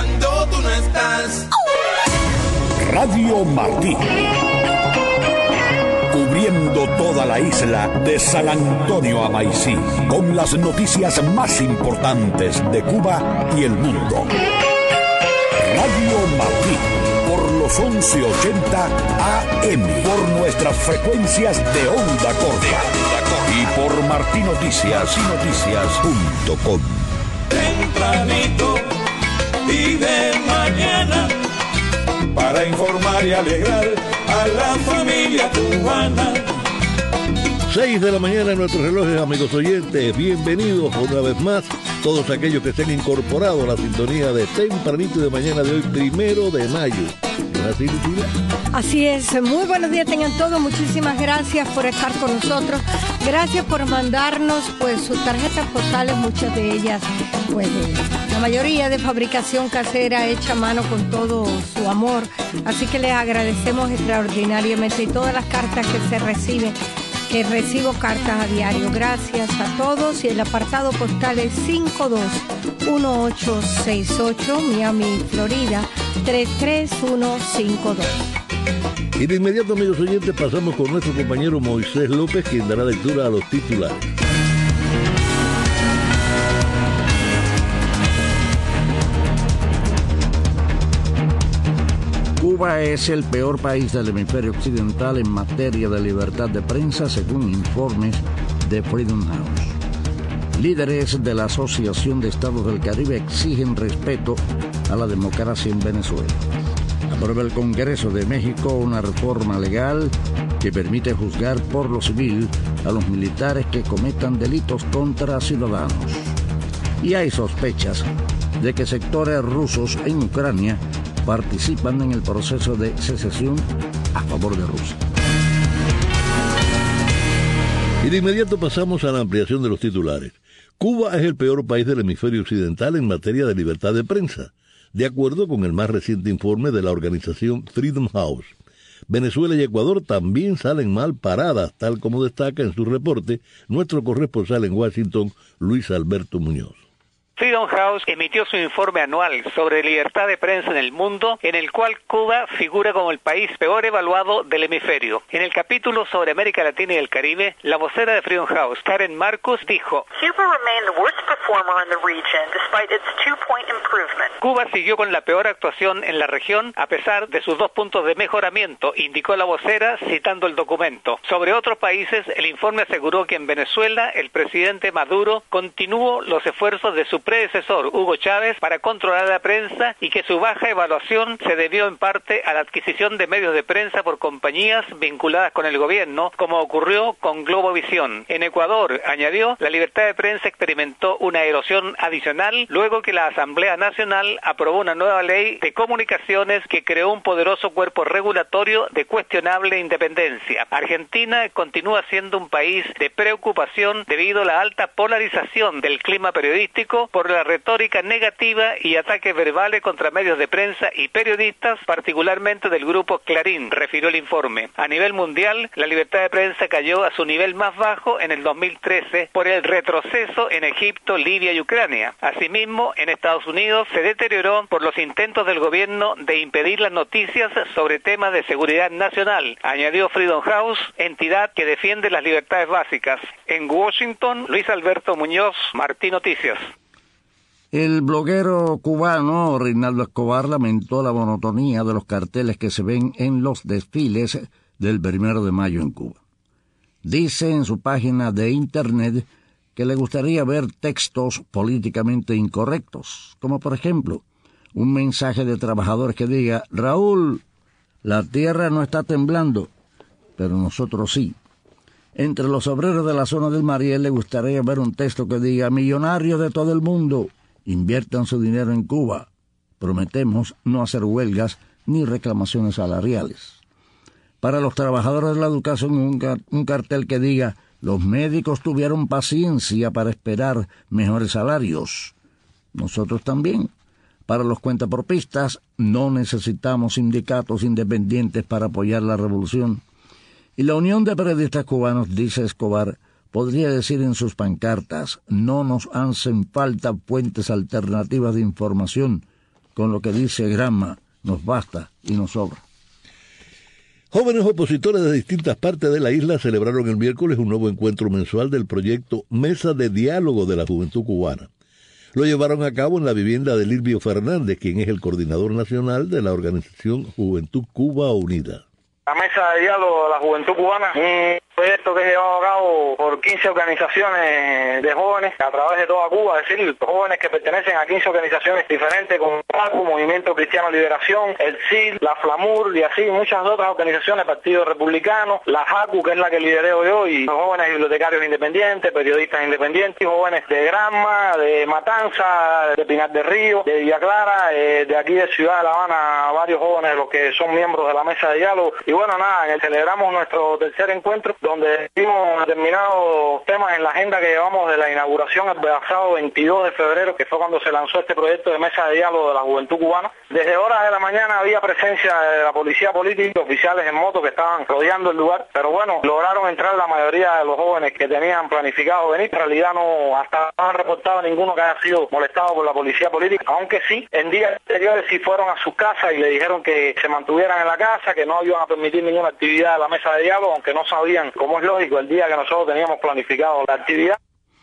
cuando tú no estás. Radio Martí, cubriendo toda la isla de San Antonio a Maicí, con las noticias más importantes de Cuba y el mundo. Radio Martí, por los 1180 AM, por nuestras frecuencias de onda corta y por martinoticias.com. Tempranito y de mañana, para informar y alegrar a la familia cubana. 6 de la mañana en nuestros relojes, amigos oyentes. Bienvenidos una vez más todos aquellos que se han incorporado a la sintonía de Tempranito de mañana de hoy, 1 de mayo. ¿No es así, Lucila? Así es. Muy buenos días tengan todos. Muchísimas gracias por estar con nosotros. Gracias por mandarnos pues sus tarjetas postales, muchas de ellas, pues la mayoría de fabricación casera, hecha a mano con todo su amor. Así que les agradecemos extraordinariamente, y todas las cartas que se reciben, que recibo cartas a diario. Gracias a todos. Y el apartado postal es 521868, Miami, Florida, 33152. Y de inmediato, amigos oyentes, pasamos con nuestro compañero Moisés López, quien dará lectura a los titulares. Cuba es el peor país del hemisferio occidental en materia de libertad de prensa, según informes de Freedom House. Líderes de la Asociación de Estados del Caribe exigen respeto a la democracia en Venezuela. Aprueba el Congreso de México una reforma legal que permite juzgar por lo civil a los militares que cometan delitos contra ciudadanos. Y hay sospechas de que sectores rusos en Ucrania participan en el proceso de secesión a favor de Rusia. Y de inmediato pasamos a la ampliación de los titulares. Cuba es el peor país del hemisferio occidental en materia de libertad de prensa, de acuerdo con el más reciente informe de la organización Freedom House. Venezuela y Ecuador también salen mal paradas, tal como destaca en su reporte nuestro corresponsal en Washington, Luis Alberto Muñoz. Freedom House emitió su informe anual sobre libertad de prensa en el mundo, en el cual Cuba figura como el país peor evaluado del hemisferio. En el capítulo sobre América Latina y el Caribe, la vocera de Freedom House, Karen Marcus, dijo: Cuba siguió con la peor actuación en la región a pesar de sus 2 puntos de mejoramiento, indicó la vocera citando el documento. Sobre otros países, el informe aseguró que en Venezuela el presidente Maduro continuó los esfuerzos de su predecesor Hugo Chávez para controlar la prensa, y que su baja evaluación se debió en parte a la adquisición de medios de prensa por compañías vinculadas con el gobierno, como ocurrió con Globovisión. En Ecuador, añadió, la libertad de prensa experimentó una erosión adicional luego que la Asamblea Nacional aprobó una nueva ley de comunicaciones que creó un poderoso cuerpo regulatorio de cuestionable independencia. Argentina continúa siendo un país de preocupación debido a la alta polarización del clima periodístico, por la retórica negativa y ataques verbales contra medios de prensa y periodistas, particularmente del grupo Clarín, refirió el informe. A nivel mundial, la libertad de prensa cayó a su nivel más bajo en el 2013 por el retroceso en Egipto, Libia y Ucrania. Asimismo, en Estados Unidos se deterioró por los intentos del gobierno de impedir las noticias sobre temas de seguridad nacional, añadió Freedom House, entidad que defiende las libertades básicas. En Washington, Luis Alberto Muñoz, Martí Noticias. El bloguero cubano Reinaldo Escobar lamentó la monotonía de los carteles que se ven en los desfiles del 1 de mayo en Cuba. Dice en su página de internet que le gustaría ver textos políticamente incorrectos, como por ejemplo un mensaje de trabajadores que diga: Raúl, la tierra no está temblando, pero nosotros sí. Entre los obreros de la zona del Mariel le gustaría ver un texto que diga: millonarios de todo el mundo, inviertan su dinero en Cuba. Prometemos no hacer huelgas ni reclamaciones salariales. Para los trabajadores de la educación, un cartel que diga: los médicos tuvieron paciencia para esperar mejores salarios. Nosotros también. Para los cuentapropistas, no necesitamos sindicatos independientes para apoyar la revolución. Y la Unión de Periodistas Cubanos, dice Escobar, podría decir en sus pancartas: no nos hacen falta fuentes alternativas de información, con lo que dice Gramma, nos basta y nos sobra. Jóvenes opositores de distintas partes de la isla celebraron el miércoles un nuevo encuentro mensual del proyecto Mesa de Diálogo de la Juventud Cubana. Lo llevaron a cabo en la vivienda de Lilvio Fernández, quien es el coordinador nacional de la organización Juventud Cuba Unida. La Mesa de Diálogo de la Juventud Cubana, un proyecto que es llevado a cabo por 15 organizaciones de jóvenes a través de toda Cuba, es decir, jóvenes que pertenecen a 15 organizaciones diferentes como PACU, Movimiento Cristiano Liberación, el CID, la FLAMUR y así muchas otras organizaciones, Partido Republicano, la JACU, que es la que lidereo yo, y jóvenes bibliotecarios independientes, periodistas independientes, jóvenes de Granma, de Matanza, de Pinar del Río, de Villa Clara, de aquí de Ciudad de La Habana, varios jóvenes los que son miembros de la Mesa de Diálogo. Y bueno, nada, celebramos nuestro tercer encuentro, donde dimos determinados temas en la agenda que llevamos de la inauguración el pasado 22 de febrero, que fue cuando se lanzó este proyecto de Mesa de Diálogo de la Juventud Cubana. Desde horas de la mañana había presencia de la policía política, oficiales en moto que estaban rodeando el lugar, pero bueno, lograron entrar la mayoría de los jóvenes que tenían planificado venir. En realidad hasta no han reportado ninguno que haya sido molestado por la policía política, aunque sí, en días anteriores sí fueron a sus casas y le dijeron que se mantuvieran en la casa, que no iban a permitir ninguna actividad de la Mesa de Diálogo, aunque no sabían, como es lógico, el día que nosotros teníamos planificado la actividad.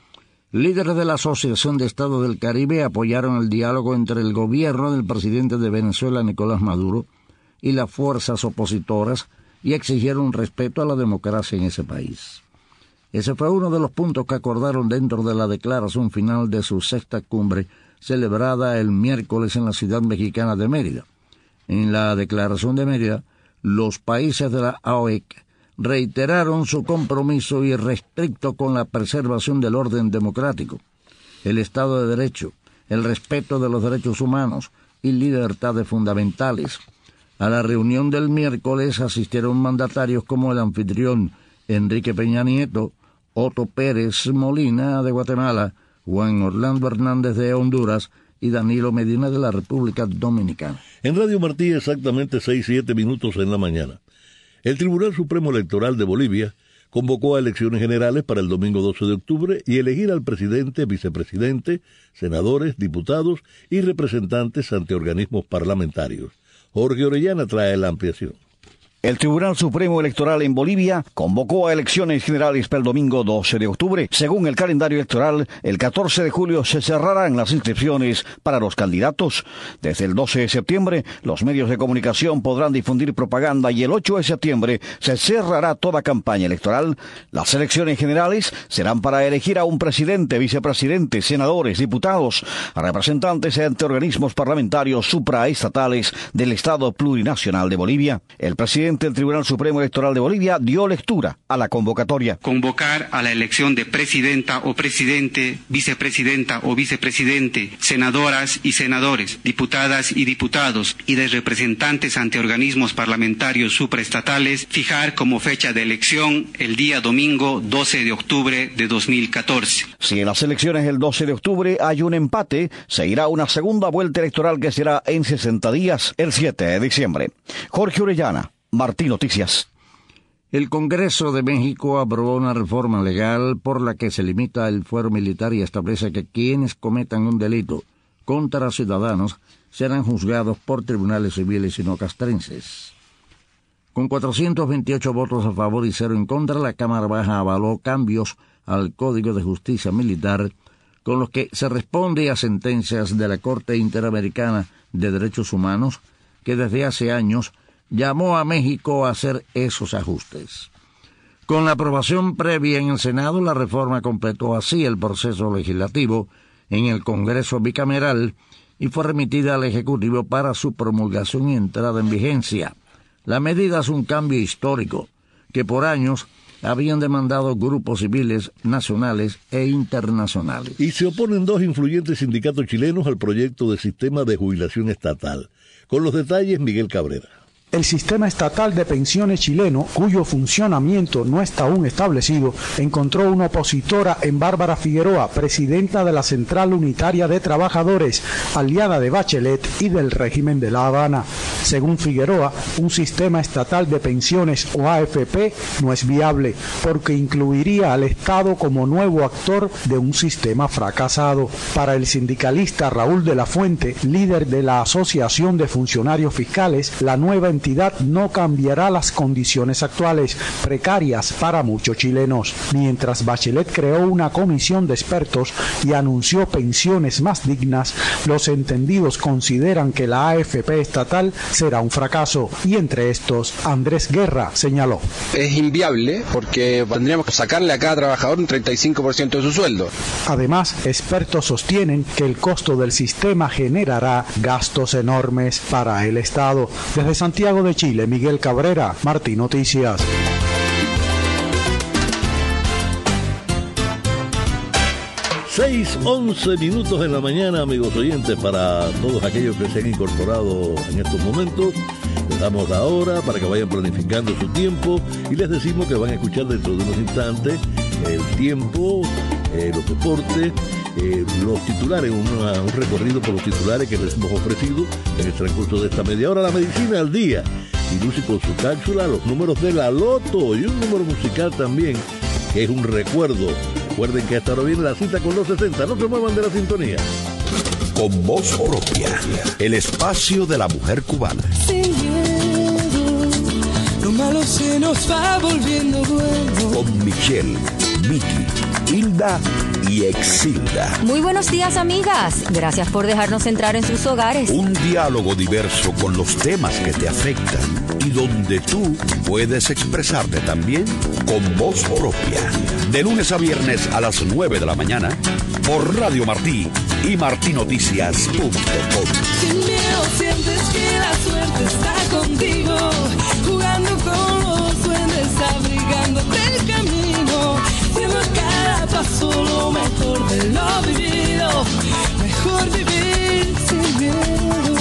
Líderes de la Asociación de Estados del Caribe apoyaron el diálogo entre el gobierno del presidente de Venezuela, Nicolás Maduro, y las fuerzas opositoras y exigieron respeto a la democracia en ese país. Ese fue uno de los puntos que acordaron dentro de la declaración final de su sexta cumbre, celebrada el miércoles en la ciudad mexicana de Mérida. En la declaración de Mérida, los países de la AOEC reiteraron su compromiso irrestricto con la preservación del orden democrático, el Estado de Derecho, el respeto de los derechos humanos y libertades fundamentales. A la reunión del miércoles asistieron mandatarios como el anfitrión Enrique Peña Nieto, Otto Pérez Molina de Guatemala, Juan Orlando Hernández de Honduras y Danilo Medina de la República Dominicana. En Radio Martí, exactamente 6-7 minutos en la mañana. El Tribunal Supremo Electoral de Bolivia convocó a elecciones generales para el domingo 12 de octubre y elegir al presidente, vicepresidente, senadores, diputados y representantes ante organismos parlamentarios. Jorge Orellana trae la ampliación. El Tribunal Supremo Electoral en Bolivia convocó a elecciones generales para el domingo 12 de octubre. Según el calendario electoral, el 14 de julio se cerrarán las inscripciones para los candidatos. Desde el 12 de septiembre, los medios de comunicación podrán difundir propaganda y el 8 de septiembre se cerrará toda campaña electoral. Las elecciones generales serán para elegir a un presidente, vicepresidente, senadores, diputados, a representantes ante organismos parlamentarios supraestatales del Estado Plurinacional de Bolivia. El presidente del Tribunal Supremo Electoral de Bolivia dio lectura a la convocatoria. Convocar a la elección de presidenta o presidente, vicepresidenta o vicepresidente, senadoras y senadores, diputadas y diputados y de representantes ante organismos parlamentarios supraestatales, fijar como fecha de elección el día domingo 12 de octubre de 2014. Si en las elecciones del 12 de octubre hay un empate, se irá a una segunda vuelta electoral que será en 60 días, el 7 de diciembre. Jorge Orellana, Martí Noticias. El Congreso de México aprobó una reforma legal por la que se limita el fuero militar y establece que quienes cometan un delito contra ciudadanos serán juzgados por tribunales civiles y no castrenses. Con 428 votos a favor y 0 en contra, la Cámara Baja avaló cambios al Código de Justicia Militar con los que se responde a sentencias de la Corte Interamericana de Derechos Humanos que desde hace años llamó a México a hacer esos ajustes. Con la aprobación previa en el Senado, la reforma completó así el proceso legislativo en el Congreso bicameral y fue remitida al Ejecutivo para su promulgación y entrada en vigencia. La medida es un cambio histórico que por años habían demandado grupos civiles nacionales e internacionales. Y se oponen dos influyentes sindicatos chilenos al proyecto de sistema de jubilación estatal. Con los detalles, Miguel Cabrera. El sistema estatal de pensiones chileno, cuyo funcionamiento no está aún establecido, encontró una opositora en Bárbara Figueroa, presidenta de la Central Unitaria de Trabajadores, aliada de Bachelet y del régimen de La Habana. Según Figueroa, un sistema estatal de pensiones o AFP no es viable, porque incluiría al Estado como nuevo actor de un sistema fracasado. Para el sindicalista Raúl de la Fuente, líder de la Asociación de Funcionarios Fiscales, la nueva entidad no cambiará las condiciones actuales, precarias para muchos chilenos. Mientras Bachelet creó una comisión de expertos y anunció pensiones más dignas, los entendidos consideran que la AFP estatal será un fracaso, y entre estos, Andrés Guerra señaló: es inviable porque tendríamos que sacarle a cada trabajador un 35% de su sueldo. Además, expertos sostienen que el costo del sistema generará gastos enormes para el Estado. Desde Santiago de Chile, Miguel Cabrera, Martín Noticias. 6:11 minutos en la mañana, amigos oyentes, para todos aquellos que se han incorporado en estos momentos. Les damos la hora para que vayan planificando su tiempo y les decimos que van a escuchar dentro de unos instantes el tiempo, los deportes, los titulares, un recorrido por los titulares que les hemos ofrecido en el transcurso de esta media hora. La medicina al día, y Lucy con su cápsula, los números de la loto y un número musical también, que es un recuerdo. Recuerden que hasta ahora viene la cita con los 60, no se muevan de la sintonía. Con voz propia, el espacio de la mujer cubana. Sin miedo, lo malo se nos va volviendo bueno. Con Michelle, Miki, Hilda y Exilda. Muy buenos días, amigas. Gracias por dejarnos entrar en sus hogares. Un diálogo diverso con los temas que te afectan y donde tú puedes expresarte también con voz propia. De lunes a viernes a las 9 de la mañana por Radio Martí y martinoticias.com. Sin miedo sientes que la suerte está contigo, jugando con los duendes, abrigándote el camino, siendo cada paso lo mejor de lo vivido, mejor vivir sin miedo.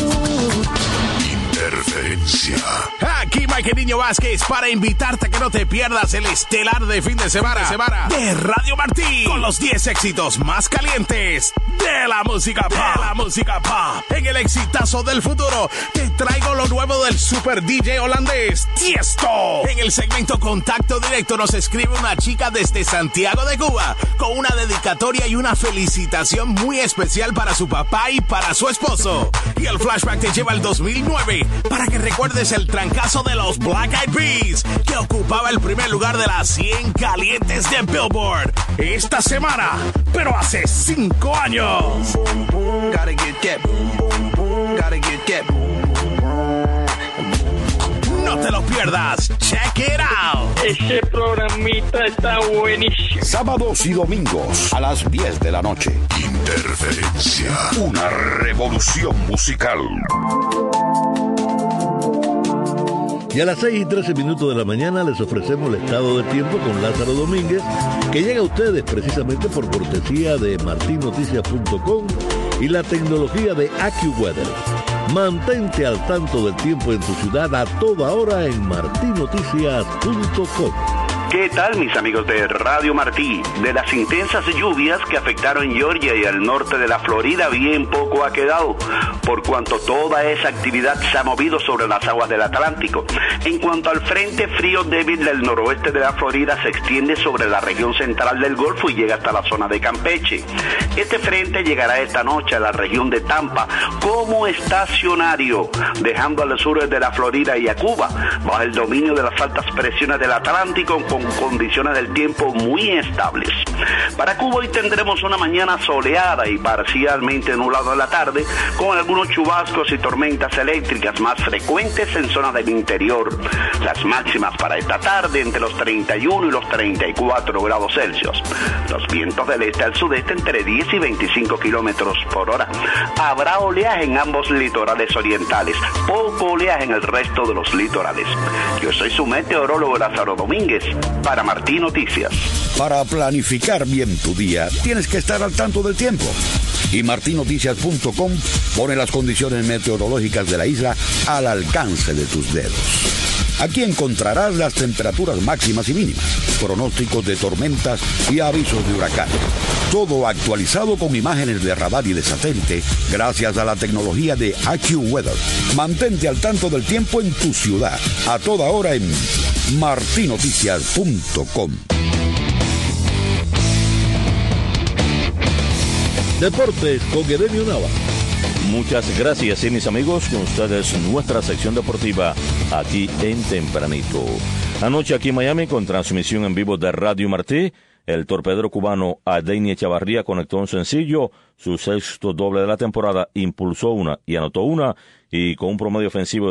Interferencia. Aquí Mike Niño Vázquez para invitarte a que no te pierdas el estelar de fin de semana de Radio Martí, con los 10 éxitos más calientes de la música pop. En el exitazo del futuro te traigo lo nuevo del super DJ holandés Tiesto. En el segmento Contacto Directo nos escribe una chica desde Santiago de Cuba con una dedicatoria y una felicitación muy especial para su papá y para su esposo. Y el flashback te lleva al 2009 para que recuerdes el trancazo de los Black Eyed Peas, que ocupaba el primer lugar de las 100 calientes de Billboard esta semana, pero hace 5 años. No te lo pierdas. Check it out. Ese programita está buenísimo. Sábados y domingos a las 10 de la noche. Interferencia. Una revolución musical. Y a las 6:13 de la mañana les ofrecemos el estado del tiempo con Lázaro Domínguez, que llega a ustedes precisamente por cortesía de martinoticias.com y la tecnología de AccuWeather. Mantente al tanto del tiempo en tu ciudad a toda hora en martinoticias.com. ¿Qué tal, mis amigos de Radio Martí? De las intensas lluvias que afectaron Georgia y el norte de la Florida, bien poco ha quedado, por cuanto toda esa actividad se ha movido sobre las aguas del Atlántico. En cuanto al frente frío débil del noroeste de la Florida, se extiende sobre la región central del Golfo y llega hasta la zona de Campeche. Este frente llegará esta noche a la región de Tampa como estacionario, dejando al sur de la Florida y a Cuba bajo el dominio de las altas presiones del Atlántico, con condiciones del tiempo muy estables. Para Cuba hoy tendremos una mañana soleada y parcialmente nublado en la tarde, con algunos chubascos y tormentas eléctricas más frecuentes en zonas del interior. Las máximas para esta tarde entre los 31 y los 34 grados Celsius. Los vientos del este al sudeste entre 10 y 25 kilómetros por hora. Habrá oleaje en ambos litorales orientales, poco oleaje en el resto de los litorales. Yo soy su meteorólogo Lázaro Domínguez para Martí Noticias. Para planificar bien tu día, tienes que estar al tanto del tiempo. Y martinoticias.com pone las condiciones meteorológicas de la isla al alcance de tus dedos. Aquí encontrarás las temperaturas máximas y mínimas, pronósticos de tormentas y avisos de huracanes. Todo actualizado con imágenes de radar y de satélite gracias a la tecnología de AccuWeather. Mantente al tanto del tiempo en tu ciudad, a toda hora en martinoticias.com. Deportes con Edenio Nava. Muchas gracias, y mis amigos, con ustedes nuestra sección deportiva aquí en Tempranito. Anoche aquí en Miami, con transmisión en vivo de Radio Martí, el torpedero cubano Adeini Echavarría conectó un sencillo, su sexto doble de la temporada, impulsó una y anotó una, y con un promedio ofensivo de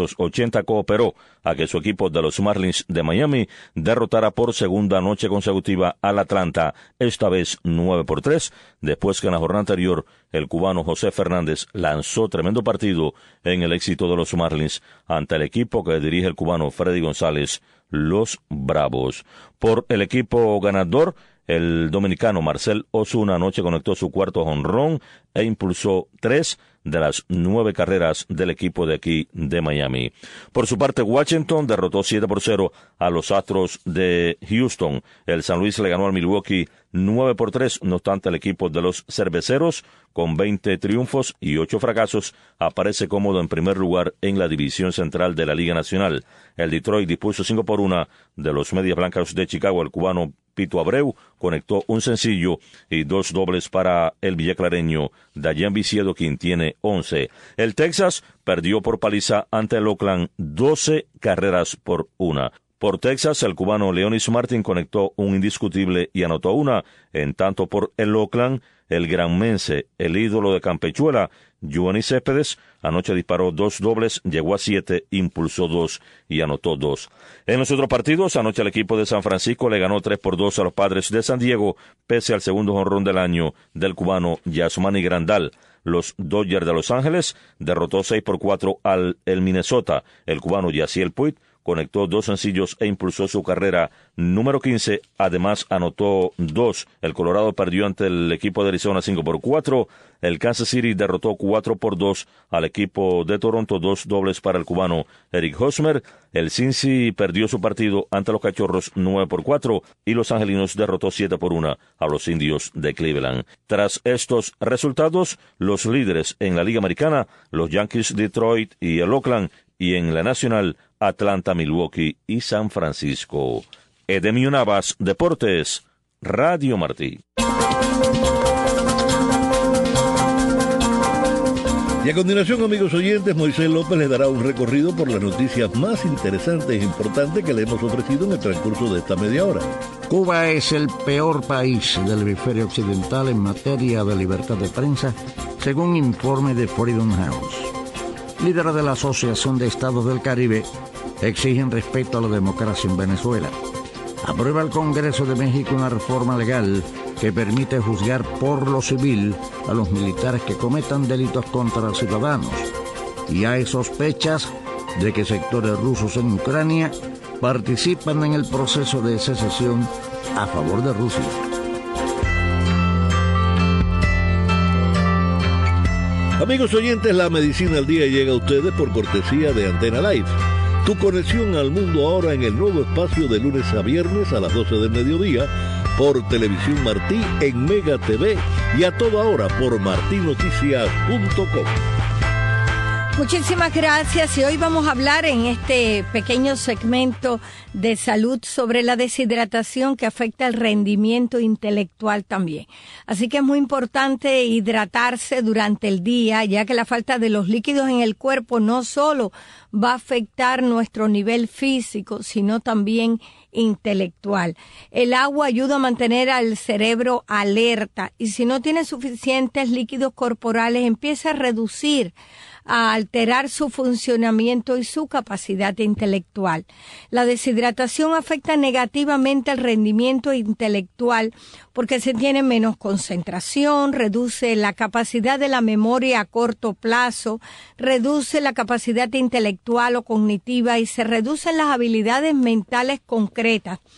280 cooperó a que su equipo de los Marlins de Miami derrotara por segunda noche consecutiva al Atlanta, esta vez 9-3, después que en la jornada anterior el cubano José Fernández lanzó tremendo partido en el éxito de los Marlins ante el equipo que dirige el cubano Freddy González, los Bravos. Por el equipo ganador, el dominicano Marcell Ozuna anoche conectó su cuarto jonrón e impulsó 3 de las 9 carreras del equipo de aquí de Miami. Por su parte, Washington derrotó 7-0 a los Astros de Houston. El San Luis le ganó al Milwaukee 9-3, no obstante el equipo de los Cerveceros, con 20 triunfos y 8 fracasos, aparece cómodo en primer lugar en la división central de la Liga Nacional. El Detroit dispuso 5-1 de los Medias Blancas de Chicago. El cubano Pito Abreu conectó un sencillo y 2 dobles para el villaclareño Dayan Viciedo, quien tiene 11. El Texas perdió por paliza ante el Oakland 12 carreras por 1. Por Texas, el cubano Leonis Martin conectó un indiscutible y anotó una. En tanto por el Oakland, el granmense, el ídolo de Campechuela, Giovanni Céspedes, anoche disparó 2 dobles, llegó a 7, impulsó 2 y anotó 2. En los otros partidos, anoche el equipo de San Francisco le ganó 3-2 a los Padres de San Diego, pese al segundo jonrón del año del cubano Yasmani Grandal. Los Dodgers de Los Ángeles derrotó 6-4 al Minnesota. El cubano Yasiel Puig conectó 2 sencillos e impulsó su carrera número 15. Además, anotó 2. El Colorado perdió ante el equipo de Arizona 5-4. El Kansas City derrotó 4-2 al equipo de Toronto, 2 dobles para el cubano Eric Hosmer. El Cincy perdió su partido ante los Cachorros 9-4 y los Angelinos derrotó 7-1 a los Indios de Cleveland. Tras estos resultados, los líderes en la Liga Americana, los Yankees Detroit y el Oakland, y en la Nacional, Atlanta, Milwaukee y San Francisco. Edemio Navas, Deportes, Radio Martí. Y a continuación, amigos oyentes, Moisés López les dará un recorrido por las noticias más interesantes e importantes que le hemos ofrecido en el transcurso de esta media hora. Cuba es el peor país del hemisferio occidental en materia de libertad de prensa, según informe de Freedom House. Líderes de la Asociación de Estados del Caribe exigen respeto a la democracia en Venezuela. Aprueba el Congreso de México una reforma legal que permite juzgar por lo civil a los militares que cometan delitos contra ciudadanos. Y hay sospechas de que sectores rusos en Ucrania participan en el proceso de secesión a favor de Rusia. Amigos oyentes, la Medicina al Día llega a ustedes por cortesía de Antena Live. Tu conexión al mundo ahora en el nuevo espacio de lunes a viernes a las 12 del mediodía por Televisión Martí en Mega TV y a toda hora por martinoticias.com. Muchísimas gracias, y hoy vamos a hablar en este pequeño segmento de salud sobre la deshidratación que afecta el rendimiento intelectual también. Así que es muy importante hidratarse durante el día, ya que la falta de los líquidos en el cuerpo no solo va a afectar nuestro nivel físico, sino también intelectual. El agua ayuda a mantener al cerebro alerta, y si no tiene suficientes líquidos corporales, empieza a reducir, a alterar su funcionamiento y su capacidad intelectual. La deshidratación afecta negativamente el rendimiento intelectual porque se tiene menos concentración, reduce la capacidad de la memoria a corto plazo, reduce la capacidad intelectual o cognitiva y se reducen las habilidades mentales concretas.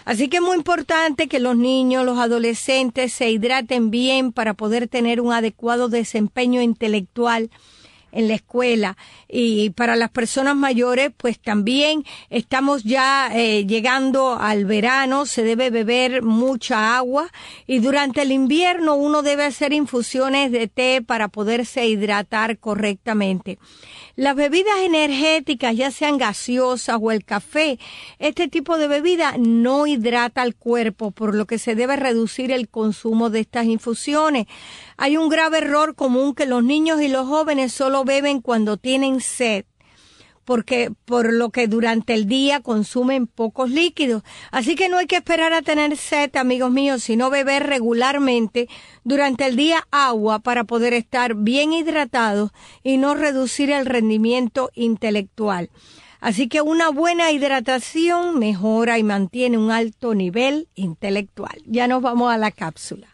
Así que es muy importante que los niños, los adolescentes se hidraten bien para poder tener un adecuado desempeño intelectual en la escuela. Y para las personas mayores, pues también estamos ya llegando al verano, se debe beber mucha agua y durante el invierno uno debe hacer infusiones de té para poderse hidratar correctamente. Las bebidas energéticas, ya sean gaseosas o el café, este tipo de bebida no hidrata al cuerpo, por lo que se debe reducir el consumo de estas infusiones. Hay un grave error común que los niños y los jóvenes solo beben cuando tienen sed, por lo que durante el día consumen pocos líquidos. Así que no hay que esperar a tener sed, amigos míos, sino beber regularmente durante el día agua para poder estar bien hidratados y no reducir el rendimiento intelectual. Así que una buena hidratación mejora y mantiene un alto nivel intelectual. Ya nos vamos a la cápsula.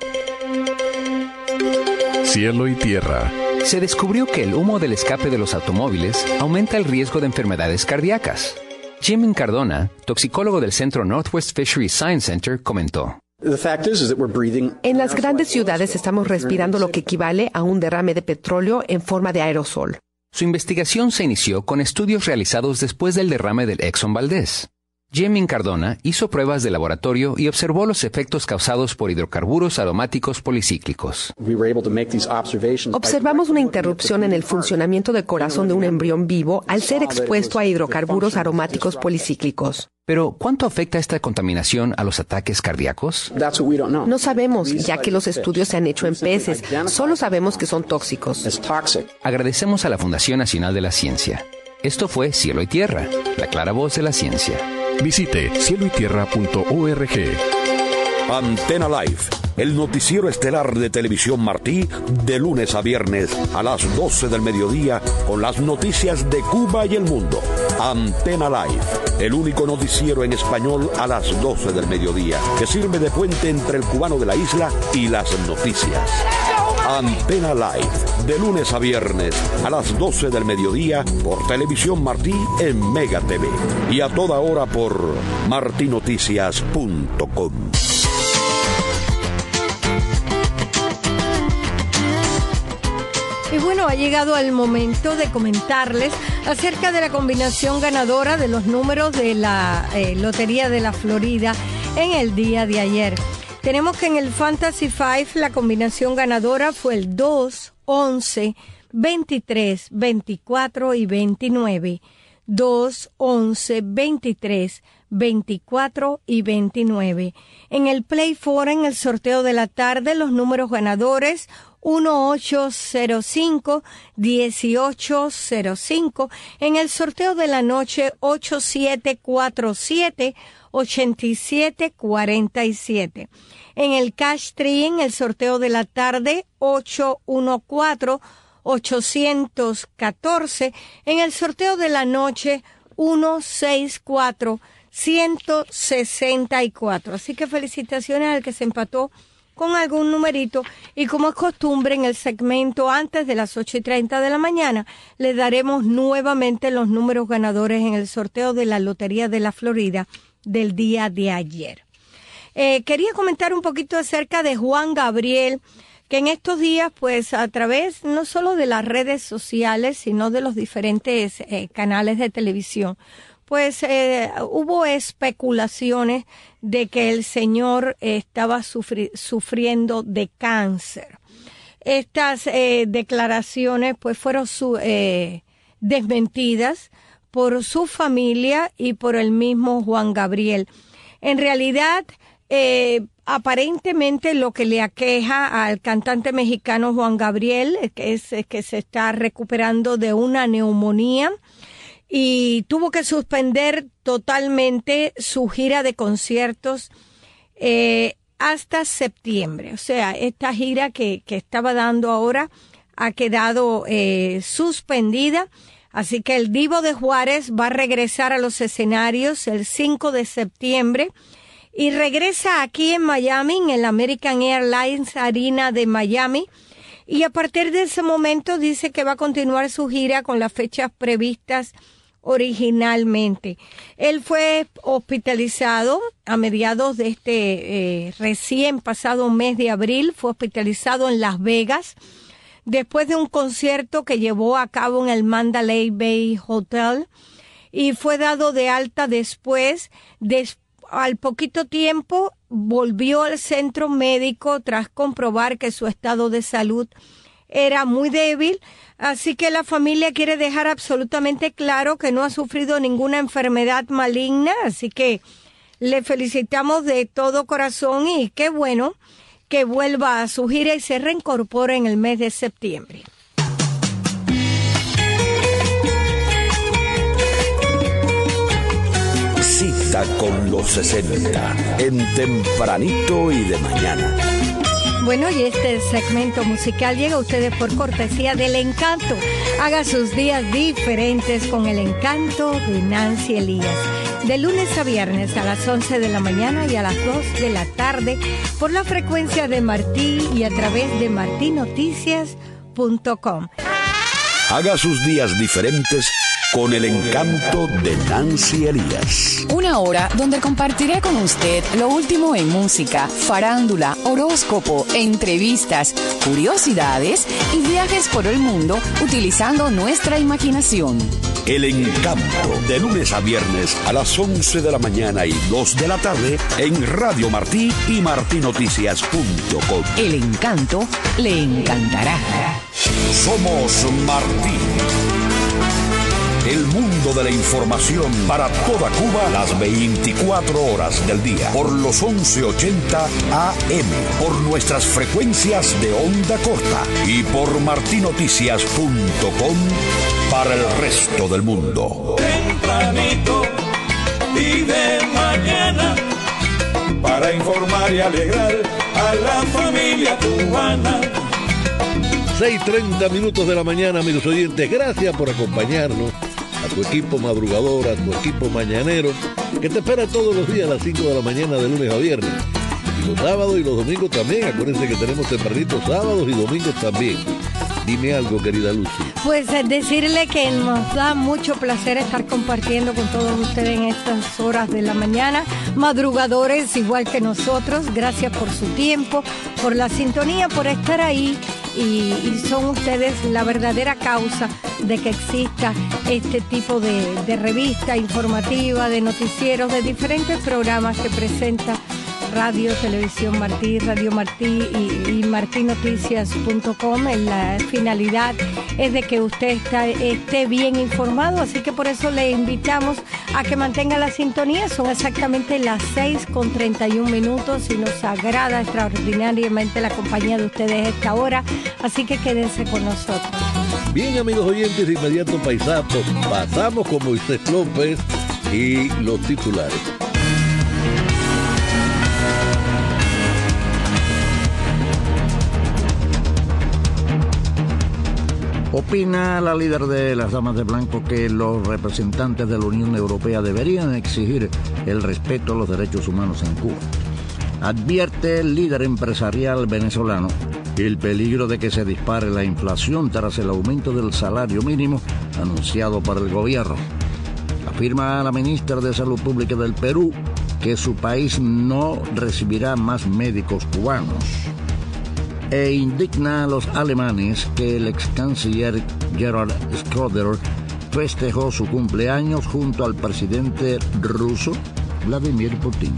Cielo y tierra. Se descubrió que el humo del escape de los automóviles aumenta el riesgo de enfermedades cardíacas. Jim Incardona, toxicólogo del Centro Northwest Fisheries Science Center, comentó: en las grandes ciudades estamos respirando lo que equivale a un derrame de petróleo en forma de aerosol. Su investigación se inició con estudios realizados después del derrame del Exxon Valdez. Jim Incardona hizo pruebas de laboratorio y observó los efectos causados por hidrocarburos aromáticos policíclicos. Observamos una interrupción en el funcionamiento del corazón de un embrión vivo al ser expuesto a hidrocarburos aromáticos policíclicos. Pero, ¿cuánto afecta esta contaminación a los ataques cardíacos? No sabemos, ya que los estudios se han hecho en peces. Solo sabemos que son tóxicos. Agradecemos a la Fundación Nacional de la Ciencia. Esto fue Cielo y Tierra, la clara voz de la ciencia. Visite cieloytierra.org. Antena Live, el noticiero estelar de Televisión Martí, de lunes a viernes a las 12 del mediodía, con las noticias de Cuba y el mundo. Antena Live, el único noticiero en español a las 12 del mediodía, que sirve de puente entre el cubano de la isla y las noticias. Antena Live, de lunes a viernes a las 12 del mediodía por Televisión Martí en Mega TV y a toda hora por martinoticias.com. Y bueno, ha llegado el momento de comentarles acerca de la combinación ganadora de los números de la Lotería de la Florida en el día de ayer. Tenemos que en el Fantasy 5 la combinación ganadora fue el 2, 11, 23, 24 y 29. 2, 11, 23, 24 y 29. En el Play 4, en el sorteo de la tarde, los números ganadores 1805, 1805. En el sorteo de la noche 8747, 8747. En el Cash 3, en el sorteo de la tarde 814, 814. En el sorteo de la noche 164, 164. Así que felicitaciones al que se empató con algún numerito, y como es costumbre en el segmento antes de las 8:30 de la mañana, le daremos nuevamente los números ganadores en el sorteo de la Lotería de la Florida del día de ayer. Quería comentar un poquito acerca de Juan Gabriel, que en estos días, pues a través no solo de las redes sociales, sino de los diferentes canales de televisión, pues hubo especulaciones de que el señor estaba sufriendo de cáncer. Estas declaraciones pues fueron desmentidas por su familia y por el mismo Juan Gabriel. En realidad, aparentemente lo que le aqueja al cantante mexicano Juan Gabriel es que se está recuperando de una neumonía y tuvo que suspender totalmente su gira de conciertos hasta septiembre. O sea, esta gira que estaba dando ahora ha quedado suspendida. Así que el Divo de Juárez va a regresar a los escenarios el 5 de septiembre y regresa aquí en Miami, en el American Airlines Arena de Miami. Y a partir de ese momento dice que va a continuar su gira con las fechas previstas originalmente. Él fue hospitalizado a mediados de este recién pasado mes de abril, fue hospitalizado en Las Vegas después de un concierto que llevó a cabo en el Mandalay Bay Hotel y fue dado de alta después. Al poquito tiempo volvió al centro médico tras comprobar que su estado de salud era muy débil, así que la familia quiere dejar absolutamente claro que no ha sufrido ninguna enfermedad maligna, así que le felicitamos de todo corazón y qué bueno que vuelva a su gira y se reincorpore en el mes de septiembre. Cita con los 60 en Tempranito y de Mañana. Bueno, y este segmento musical llega a ustedes por cortesía del Encanto. Haga sus días diferentes con el Encanto de Nancy Elías. De lunes a viernes a las 11 de la mañana y a las 2 de la tarde por la frecuencia de Martí y a través de martinoticias.com. Haga sus días diferentes con el Encanto de Nancy Elías. Una hora donde compartiré con usted lo último en música, farándula, horóscopo, entrevistas, curiosidades y viajes por el mundo utilizando nuestra imaginación. El Encanto, de lunes a viernes a las 11 de la mañana y 2 de la tarde en Radio Martí y martinoticias.com. El Encanto le encantará. Somos Martí. El mundo de la información para toda Cuba las 24 horas del día por los 1180 AM, por nuestras frecuencias de onda corta y por martinoticias.com para el resto del mundo. Tempranito y de mañana para informar y alegrar a la familia cubana. 6:30 minutos de la mañana, amigos oyentes. Gracias por acompañarnos. A tu equipo madrugador, a tu equipo mañanero, que te espera todos los días a las 5 de la mañana de lunes a viernes. Y los sábados y los domingos también. Acuérdense que tenemos tempranitos sábados y domingos también. Dime algo, querida Lucy. Pues decirle que nos da mucho placer estar compartiendo con todos ustedes en estas horas de la mañana. Madrugadores igual que nosotros. Gracias por su tiempo, por la sintonía, por estar ahí. Y son ustedes la verdadera causa de que exista este tipo de revista informativa, de noticieros, de diferentes programas que presenta Radio, Televisión Martí, Radio Martí y martinoticias.com. La finalidad es de que usted esté bien informado, así que por eso le invitamos a que mantenga la sintonía. Son exactamente las 6:31 y nos agrada extraordinariamente la compañía de ustedes a esta hora, así que quédense con nosotros. Bien, amigos oyentes, de inmediato pasamos con Moisés López y los titulares. Opina la líder de las Damas de Blanco que los representantes de la Unión Europea deberían exigir el respeto a los derechos humanos en Cuba. Advierte el líder empresarial venezolano el peligro de que se dispare la inflación tras el aumento del salario mínimo anunciado por el gobierno. Afirma la ministra de Salud Pública del Perú que su país no recibirá más médicos cubanos. E indigna a los alemanes que el ex canciller Gerhard Schröder festejó su cumpleaños junto al presidente ruso Vladimir Putin.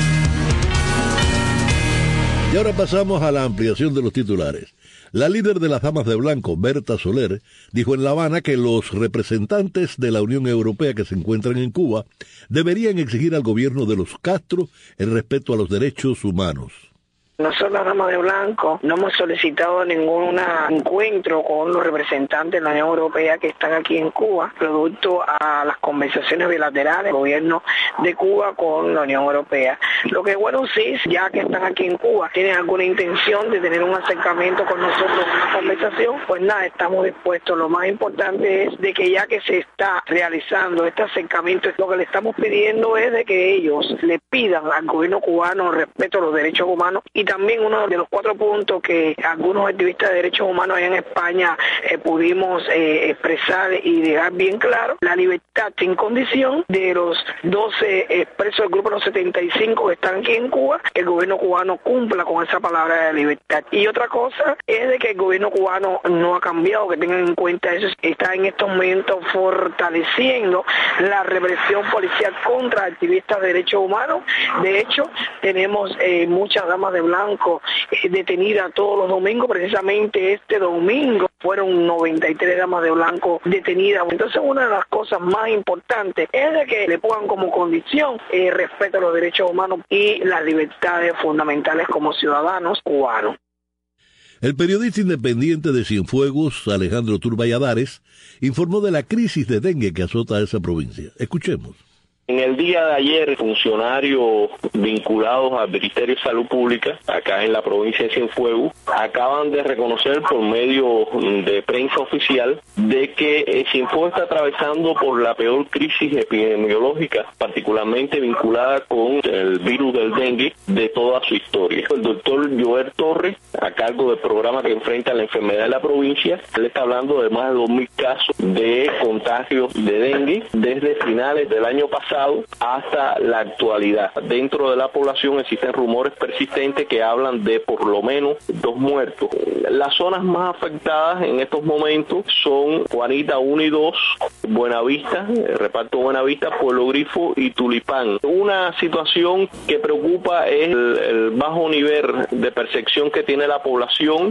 Y ahora pasamos a la ampliación de los titulares. La líder de las Damas de Blanco, Berta Soler, dijo en La Habana que los representantes de la Unión Europea que se encuentran en Cuba deberían exigir al gobierno de los Castro el respeto a los derechos humanos. Nosotros, las Damas de Blanco, no hemos solicitado ningún encuentro con los representantes de la Unión Europea que están aquí en Cuba, producto a las conversaciones bilaterales del gobierno de Cuba con la Unión Europea. Lo que bueno sí, ya que están aquí en Cuba, tienen alguna intención de tener un acercamiento con nosotros, una conversación, pues nada, estamos dispuestos. Lo más importante es de que ya que se está realizando este acercamiento, lo que le estamos pidiendo es de que ellos le pidan al gobierno cubano respeto a los derechos humanos y también uno de los 4 puntos que algunos activistas de derechos humanos allá en España pudimos expresar y dejar bien claro, la libertad sin condición de los 12 presos del grupo de los 75 que están aquí en Cuba, que el gobierno cubano cumpla con esa palabra de libertad. Y otra cosa es de que el gobierno cubano no ha cambiado, que tengan en cuenta eso, está en estos momentos fortaleciendo la represión policial contra activistas de derechos humanos. De hecho, tenemos muchas damas de blanco detenidas todos los domingos. Precisamente este domingo fueron 93 damas de blanco detenidas. Entonces, una de las cosas más importantes es de que le pongan como condición respeto a los derechos humanos y las libertades fundamentales como ciudadanos cubanos. El periodista independiente de Cienfuegos, Alejandro Turballadares, informó de la crisis de dengue que azota a esa provincia. Escuchemos. En el día de ayer, funcionarios vinculados al Ministerio de Salud Pública, acá en la provincia de Cienfuegos, acaban de reconocer por medio de prensa oficial de que Cienfuegos está atravesando por la peor crisis epidemiológica, particularmente vinculada con el virus del dengue de toda su historia. El doctor Joel Torres, a cargo del programa que enfrenta la enfermedad de la provincia, él está hablando de más de 2.000 casos de contagios de dengue desde finales del año pasado hasta la actualidad. Dentro de la población existen rumores persistentes que hablan de por lo menos 2 muertos. Las zonas más afectadas en estos momentos son Juanita 1 y 2, Buenavista, el reparto Buenavista, Pueblo Grifo y Tulipán. Una situación que preocupa es el bajo nivel de percepción que tiene la población.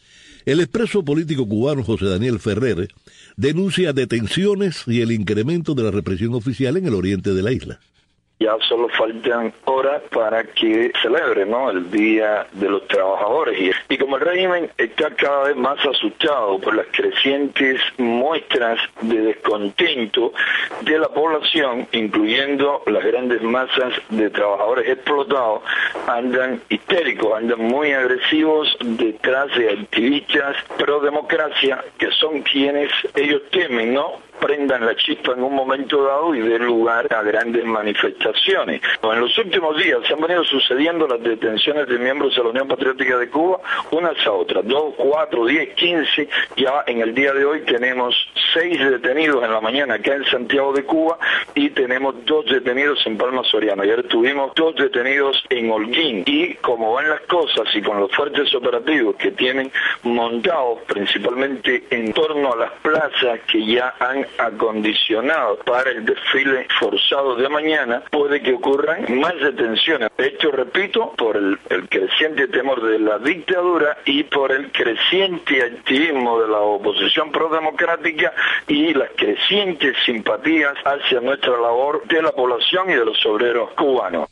El expreso político cubano José Daniel Ferrer denuncia detenciones y el incremento de la represión oficial en el oriente de la isla. Ya solo faltan horas para que celebre, ¿no?, el Día de los Trabajadores. Y como el régimen está cada vez más asustado por las crecientes muestras de descontento de la población, incluyendo las grandes masas de trabajadores explotados, andan histéricos, andan muy agresivos detrás de activistas pro democracia, que son quienes ellos temen, ¿no?, prendan la chispa en un momento dado y den lugar a grandes manifestaciones. En los últimos días se han venido sucediendo las detenciones de miembros de la Unión Patriótica de Cuba, unas a otras, 2, 4, 10, 15, ya en el día de hoy tenemos 6 detenidos en la mañana acá en Santiago de Cuba y tenemos 2 detenidos en Palma Soriano. Ayer tuvimos 2 detenidos en Holguín y como van las cosas y con los fuertes operativos que tienen montados principalmente en torno a las plazas que ya han acondicionado para el desfile forzado de mañana, puede que ocurran más detenciones. De hecho, repito, por el creciente temor de la dictadura y por el creciente activismo de la oposición prodemocrática y las crecientes simpatías hacia nuestra labor de la población y de los obreros cubanos.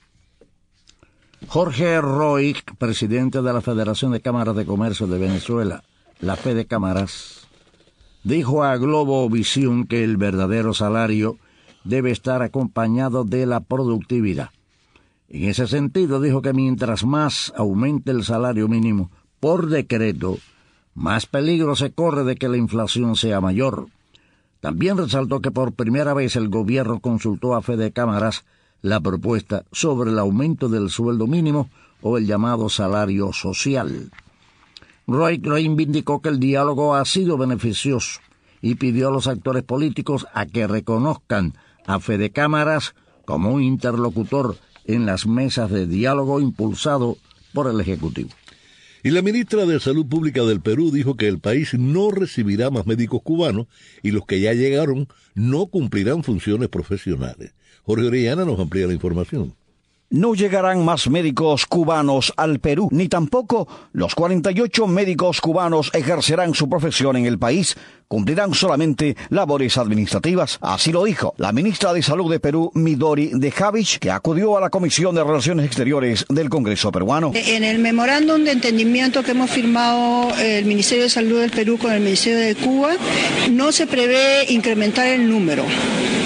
Jorge Roig, presidente de la Federación de Cámaras de Comercio de Venezuela, la Fede Cámaras, dijo a Globovisión que el verdadero salario debe estar acompañado de la productividad. En ese sentido, dijo que mientras más aumente el salario mínimo por decreto, más peligro se corre de que la inflación sea mayor. También resaltó que por primera vez el gobierno consultó a Fede Cámaras la propuesta sobre el aumento del sueldo mínimo o el llamado salario social. Roy reivindicó que el diálogo ha sido beneficioso y pidió a los actores políticos a que reconozcan a Fede Cámaras como un interlocutor en las mesas de diálogo impulsado por el Ejecutivo. Y la ministra de Salud Pública del Perú dijo que el país no recibirá más médicos cubanos y los que ya llegaron no cumplirán funciones profesionales. Jorge Orellana nos amplía la información. No llegarán más médicos cubanos al Perú, ni tampoco los 48 médicos cubanos ejercerán su profesión en el país, cumplirán solamente labores administrativas. Así lo dijo la ministra de Salud de Perú, Midori de Javich, que acudió a la Comisión de Relaciones Exteriores del Congreso peruano. En el memorándum de entendimiento que hemos firmado el Ministerio de Salud del Perú con el Ministerio de Cuba, no se prevé incrementar el número.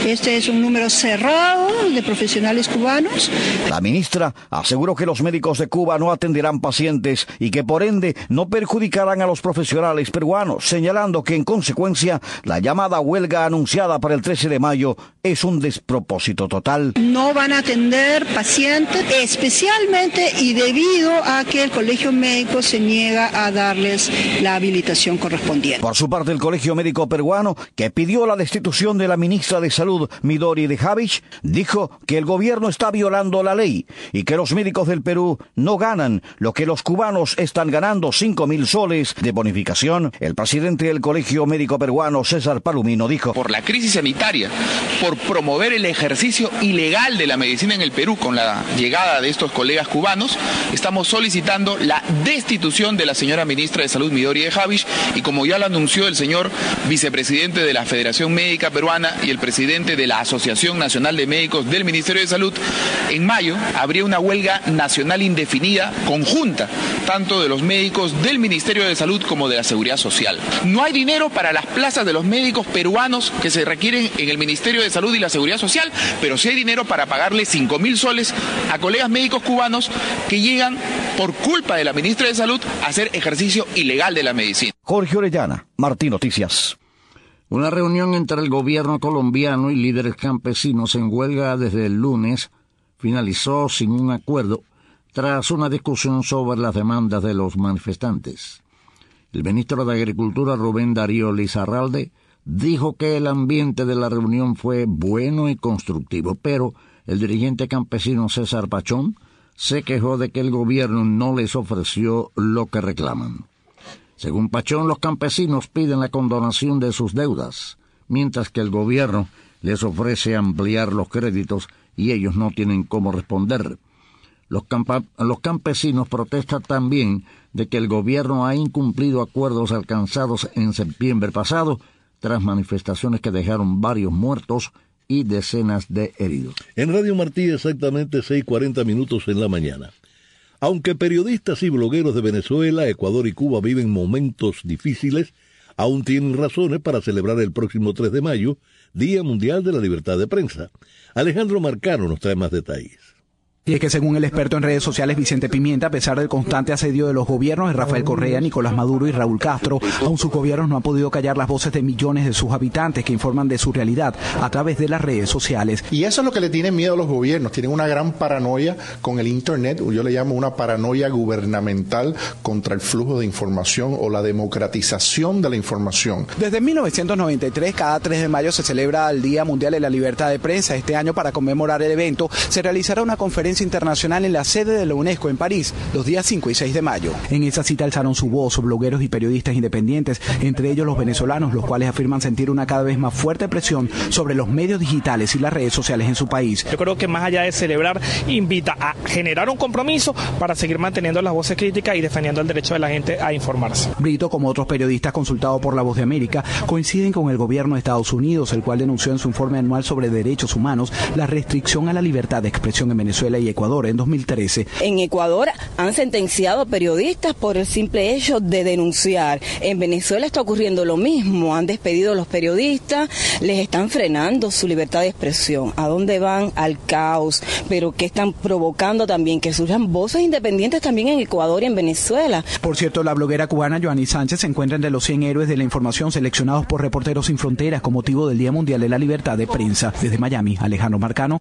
Este es un número cerrado de profesionales cubanos. La ministra aseguró que los médicos de Cuba no atenderán pacientes y que por ende no perjudicarán a los profesionales peruanos, señalando que en consecuencia la llamada huelga anunciada para el 13 de mayo es un despropósito total. No van a atender pacientes, especialmente y debido a que el Colegio Médico se niega a darles la habilitación correspondiente. Por su parte, el Colegio Médico Peruano, que pidió la destitución de la ministra de Salud, Midori de Javich, dijo que el gobierno está violando la ley y que los médicos del Perú no ganan lo que los cubanos están ganando, 5.000 soles de bonificación. El presidente del Colegio Médico Peruano, César Palomino, dijo: por la crisis sanitaria, por promover el ejercicio ilegal de la medicina en el Perú con la llegada de estos colegas cubanos, estamos solicitando la destitución de la señora ministra de Salud, Midori de Javich, y como ya lo anunció el señor vicepresidente de la Federación Médica Peruana y el presidente de la Asociación Nacional de Médicos del Ministerio de Salud, en mayo habría una huelga nacional indefinida conjunta, tanto de los médicos del Ministerio de Salud como de la Seguridad Social. No hay dinero para las plazas de los médicos peruanos que se requieren en el Ministerio de Salud y la Seguridad Social, pero sí hay dinero para pagarle 5.000 soles a colegas médicos cubanos que llegan por culpa de la ministra de Salud a hacer ejercicio ilegal de la medicina. Jorge Orellana, Martín Noticias. Una reunión entre el gobierno colombiano y líderes campesinos en huelga desde el lunes finalizó sin un acuerdo tras una discusión sobre las demandas de los manifestantes. El ministro de Agricultura, Rubén Darío Lizarralde, dijo que el ambiente de la reunión fue bueno y constructivo, pero el dirigente campesino César Pachón se quejó de que el gobierno no les ofreció lo que reclaman. Según Pachón, los campesinos piden la condonación de sus deudas, mientras que el gobierno les ofrece ampliar los créditos y ellos no tienen cómo responder. Los campesinos protestan también de que el gobierno ha incumplido acuerdos alcanzados en septiembre pasado, tras manifestaciones que dejaron varios muertos y decenas de heridos. En Radio Martí, exactamente 6:40 en la mañana. Aunque periodistas y blogueros de Venezuela, Ecuador y Cuba viven momentos difíciles, aún tienen razones para celebrar el próximo 3 de mayo, Día Mundial de la Libertad de Prensa. Alejandro Marcano nos trae más detalles. Y es que según el experto en redes sociales Vicente Pimienta, a pesar del constante asedio de los gobiernos de Rafael Correa, Nicolás Maduro y Raúl Castro, aún sus gobiernos no han podido callar las voces de millones de sus habitantes que informan de su realidad a través de las redes sociales. Y eso es lo que le tienen miedo a los gobiernos, tienen una gran paranoia con el Internet, yo le llamo una paranoia gubernamental contra el flujo de información o la democratización de la información. Desde 1993, cada 3 de mayo se celebra el Día Mundial de la Libertad de Prensa. Este año, para conmemorar el evento, se realizará una conferencia internacional en la sede de la UNESCO en París, los días 5 y 6 de mayo. En esa cita alzaron su voz blogueros y periodistas independientes, entre ellos los venezolanos, los cuales afirman sentir una cada vez más fuerte presión sobre los medios digitales y las redes sociales en su país. Yo creo que más allá de celebrar, invita a generar un compromiso para seguir manteniendo las voces críticas y defendiendo el derecho de la gente a informarse. Brito, como otros periodistas consultados por La Voz de América, coinciden con el gobierno de Estados Unidos, el cual denunció en su informe anual sobre derechos humanos la restricción a la libertad de expresión en Venezuela y Ecuador en 2013. En Ecuador han sentenciado periodistas por el simple hecho de denunciar. En Venezuela está ocurriendo lo mismo. Han despedido a los periodistas, les están frenando su libertad de expresión. ¿A dónde van? Al caos. Pero que están provocando también que surjan voces independientes también en Ecuador y en Venezuela. Por cierto, la bloguera cubana Joanny Sánchez se encuentra entre los 100 héroes de la información seleccionados por Reporteros Sin Fronteras con motivo del Día Mundial de la Libertad de Prensa. Desde Miami, Alejandro Marcano.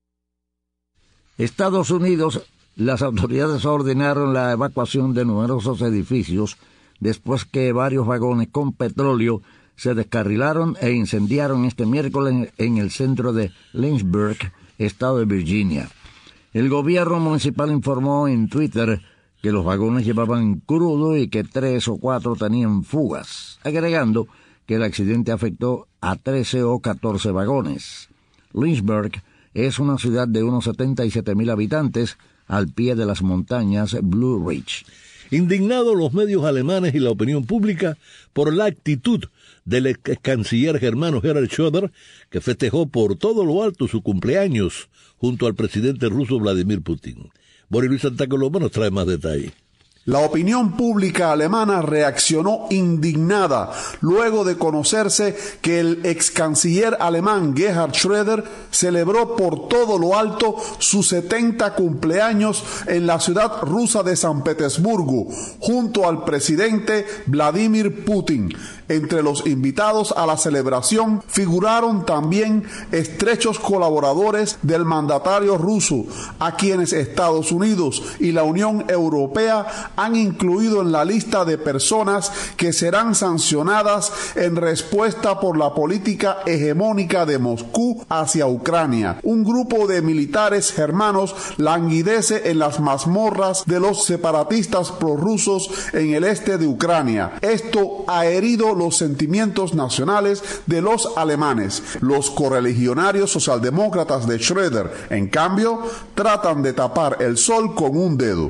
Estados Unidos, las autoridades ordenaron la evacuación de numerosos edificios después que varios vagones con petróleo se descarrilaron e incendiaron este miércoles en el centro de Lynchburg, estado de Virginia. El gobierno municipal informó en Twitter que los vagones llevaban crudo y que 3 o 4 tenían fugas, agregando que el accidente afectó a 13 o 14 vagones. Lynchburg es una ciudad de unos 77,000 habitantes al pie de las montañas Blue Ridge. Indignados los medios alemanes y la opinión pública por la actitud del ex canciller germano Gerhard Schröder, que festejó por todo lo alto su cumpleaños junto al presidente ruso Vladimir Putin. Boris Luis Santa Coloma nos trae más detalles. La opinión pública alemana reaccionó indignada luego de conocerse que el ex canciller alemán Gerhard Schröder celebró por todo lo alto sus 70 cumpleaños en la ciudad rusa de San Petersburgo, junto al presidente Vladimir Putin. Entre los invitados a la celebración figuraron también estrechos colaboradores del mandatario ruso, a quienes Estados Unidos y la Unión Europea han incluido en la lista de personas que serán sancionadas en respuesta por la política hegemónica de Moscú hacia Ucrania. Un grupo de militares germanos languidece en las mazmorras de los separatistas prorrusos en el este de Ucrania. Esto ha herido los sentimientos nacionales de los alemanes. Los correligionarios socialdemócratas de Schröder, en cambio, tratan de tapar el sol con un dedo.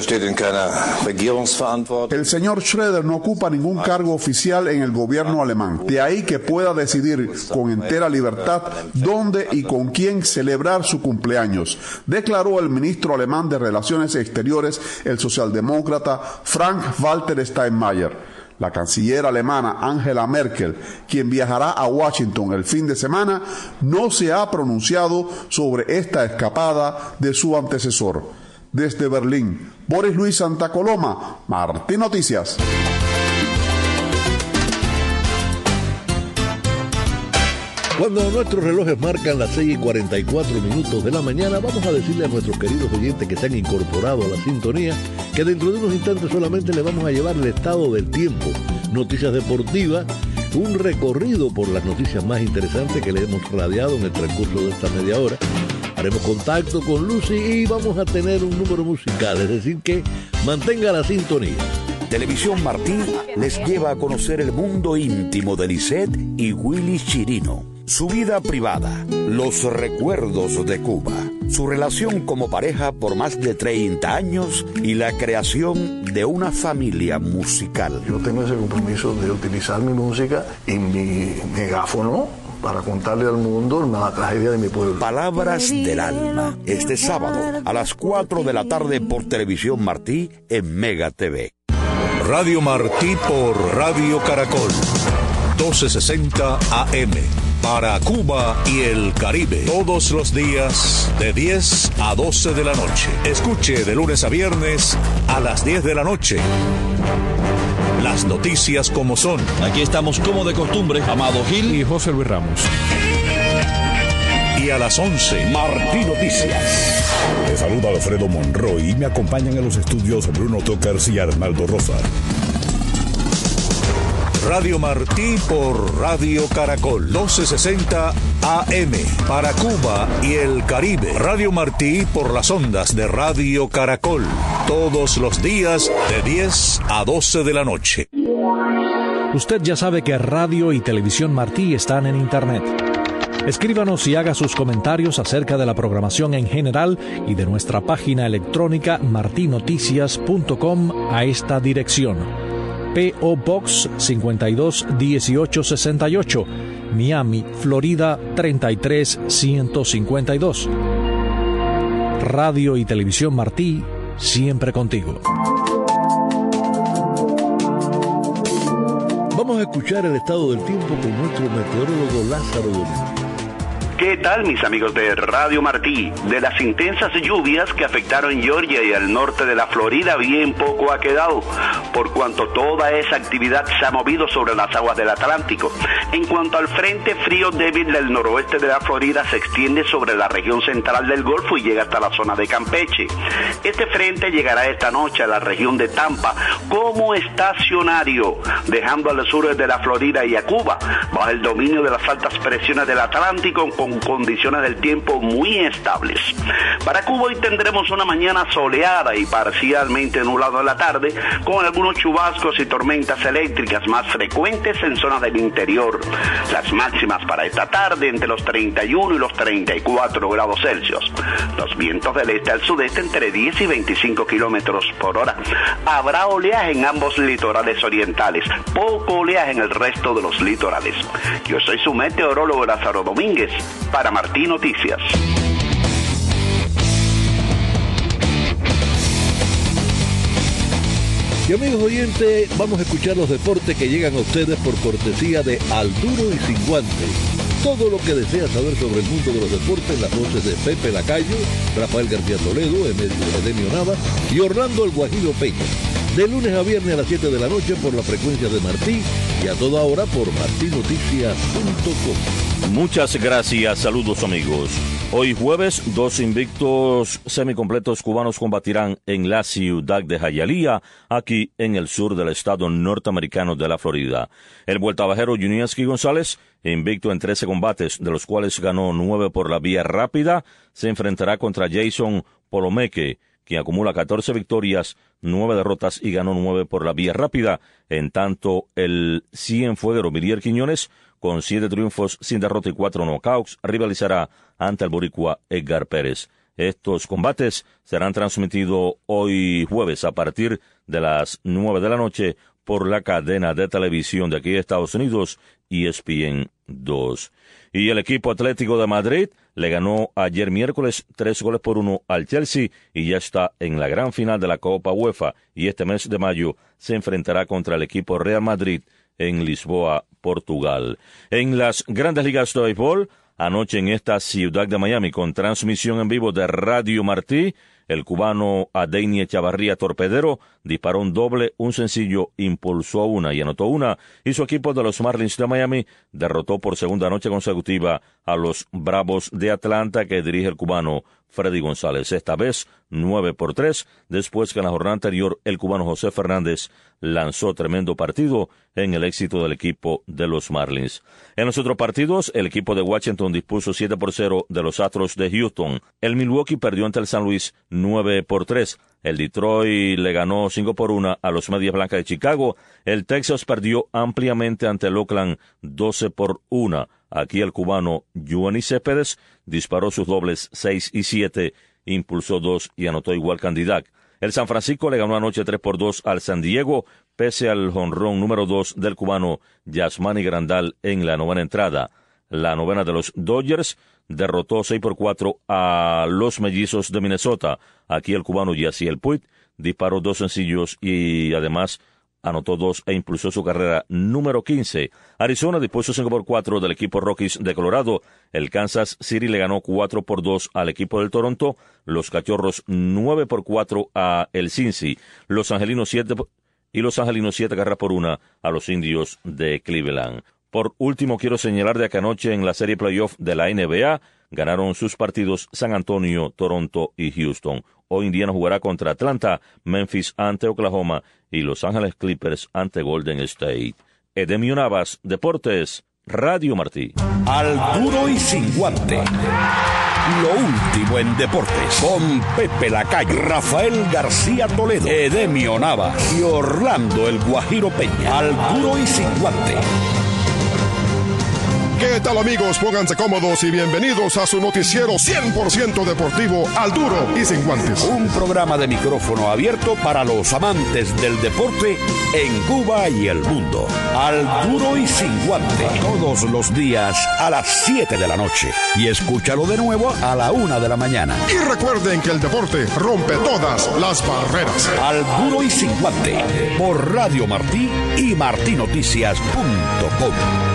El señor Schröder no ocupa ningún cargo oficial en el gobierno alemán, de ahí que pueda decidir con entera libertad dónde y con quién celebrar su cumpleaños, declaró el ministro alemán de Relaciones Exteriores, el socialdemócrata Frank-Walter Steinmeier. La canciller alemana Angela Merkel, quien viajará a Washington el fin de semana, no se ha pronunciado sobre esta escapada de su antecesor. Desde Berlín, Boris Luis Santa Coloma, Martí Noticias. Cuando nuestros relojes marcan las 6:44 de la mañana, vamos a decirle a nuestros queridos oyentes que se han incorporado a la sintonía que dentro de unos instantes solamente le vamos a llevar el estado del tiempo, noticias deportivas, un recorrido por las noticias más interesantes que le hemos radiado en el transcurso de esta media hora. Haremos contacto con Lucy y vamos a tener un número musical, es decir que mantenga la sintonía. Televisión Martí les lleva a conocer el mundo íntimo de Lisette y Willy Chirino, su vida privada, los recuerdos de Cuba, su relación como pareja por más de 30 años y la creación de una familia musical. Yo tengo ese compromiso de utilizar mi música y mi megáfono para contarle al mundo la tragedia de mi pueblo. Palabras del alma, este sábado a las 4 de la tarde por Televisión Martí en Mega TV. Radio Martí por Radio Caracol, 1260 AM, para Cuba y el Caribe, todos los días de 10 a 12 de la noche. Escuche de lunes a viernes a las 10 de la noche. Las noticias como son. Aquí estamos como de costumbre, Amado Gil y José Luis Ramos. Y a las 11, Martí Noticias. Les saluda Alfredo Monroy y me acompañan en los estudios Bruno Tocars y Arnaldo Rosa. Radio Martí por Radio Caracol, 1260 AM, para Cuba y el Caribe. Radio Martí por las ondas de Radio Caracol, todos los días de 10 a 12 de la noche. Usted ya sabe que Radio y Televisión Martí están en Internet. Escríbanos y haga sus comentarios acerca de la programación en general y de nuestra página electrónica martinoticias.com a esta dirección: P.O. Box 521868, Miami, Florida 33152. Radio y Televisión Martí, siempre contigo. Vamos a escuchar el estado del tiempo con nuestro meteorólogo Lázaro Domínguez. ¿Qué tal, mis amigos de Radio Martí? De las intensas lluvias que afectaron Georgia y el norte de la Florida, bien poco ha quedado, por cuanto toda esa actividad se ha movido sobre las aguas del Atlántico. En cuanto al frente frío débil del noroeste de la Florida, se extiende sobre la región central del Golfo y llega hasta la zona de Campeche. Este frente llegará esta noche a la región de Tampa como estacionario, dejando al sur de la Florida y a Cuba bajo el dominio de las altas presiones del Atlántico, con condiciones del tiempo muy estables. Para Cuba hoy tendremos una mañana soleada y parcialmente nublado en la tarde, con algunos chubascos y tormentas eléctricas más frecuentes en zonas del interior. Las máximas para esta tarde entre los 31 y los 34 grados Celsius. Los vientos del este al sudeste entre 10 y 25 kilómetros por hora. Habrá oleaje en ambos litorales orientales, poco oleaje en el resto de los litorales. Yo soy su meteorólogo Lázaro Domínguez, para Martí Noticias. Y amigos oyentes, vamos a escuchar los deportes que llegan a ustedes por cortesía de Al Duro y Sin Guantes. Todo lo que deseas saber sobre el mundo de los deportes en las voces de Pepe Lacayo, Rafael García Toledo, Edemio Navas y Orlando El Guajiro Peña. De lunes a viernes a las 7 de la noche por la frecuencia de Martí y a toda hora por martinoticias.com. Muchas gracias, saludos amigos. Hoy jueves, 2 invictos semicompletos cubanos combatirán en la ciudad de Hialeah, aquí en el sur del estado norteamericano de la Florida. El vueltabajero Yuniesky González, invicto en 13 combates, de los cuales ganó 9 por la vía rápida, se enfrentará contra Jason Polomeque, quien acumula 14 victorias, 9 derrotas y ganó 9 por la vía rápida. En tanto, el cienfueguero Miriel Quiñones, con 7 triunfos sin derrota y 4 knockouts, rivalizará ante el boricua Edgar Pérez. Estos combates serán transmitidos hoy jueves a partir de las 9 de la noche por la cadena de televisión de aquí de Estados Unidos, ESPN 2. Y el equipo Atlético de Madrid le ganó ayer miércoles 3-1 al Chelsea y ya está en la gran final de la Copa UEFA, y este mes de mayo se enfrentará contra el equipo Real Madrid en Lisboa, Portugal. En las grandes ligas de béisbol, anoche en esta ciudad de Miami, con transmisión en vivo de Radio Martí, el cubano Adeini Echavarría Torpedero disparó un doble, un sencillo, impulsó una y anotó una, y su equipo de los Marlins de Miami derrotó por segunda noche consecutiva a los Bravos de Atlanta, que dirige el cubano Freddy González, esta vez 9-3, después que en la jornada anterior el cubano José Fernández lanzó tremendo partido en el éxito del equipo de los Marlins. En los otros partidos, el equipo de Washington dispuso 7-0 de los Astros de Houston. El Milwaukee perdió ante el San Luis 9-3. El Detroit le ganó 5-1 a los Medias Blancas de Chicago. El Texas perdió ampliamente ante el Oakland 12-1. Aquí el cubano Yoenis Céspedes disparó sus dobles 6 y 7, impulsó 2 y anotó igual cantidad. El San Francisco le ganó anoche 3-2 al San Diego, pese al jonrón número 2 del cubano Yasmani Grandal en la novena entrada. La novena de los Dodgers derrotó 6-4 a los Mellizos de Minnesota. Aquí el cubano Yasiel Puig disparó 2 sencillos y además anotó 2 e impulsó su carrera número 15. Arizona dispuso 5-4 del equipo Rockies de Colorado. El Kansas City le ganó 4-2 al equipo del Toronto. Los Cachorros 9-4 a el Cincy. Los Angelinos 7 carreras por 1 a los Indios de Cleveland. Por último, quiero señalar de que anoche en la serie playoff de la NBA ganaron sus partidos San Antonio, Toronto y Houston. Hoy Indiana jugará contra Atlanta, Memphis ante Oklahoma y Los Ángeles Clippers ante Golden State. Edemio Navas, Deportes, Radio Martí. Al Duro y Sin Guante. Lo último en deportes, con Pepe Lacayo, Rafael García Toledo, Edemio Navas y Orlando El Guajiro Peña. Al Duro y Sin Guante. ¿Qué tal amigos? Pónganse cómodos y bienvenidos a su noticiero 100% deportivo Al Duro y Sin Guantes. Un programa de micrófono abierto para los amantes del deporte en Cuba y el mundo. Al Duro y Sin Guante. Todos los días a las 7 de la noche. Y escúchalo de nuevo a la 1 de la mañana. Y recuerden que el deporte rompe todas las barreras. Al Duro y Sin Guante. Por Radio Martí y martinoticias.com.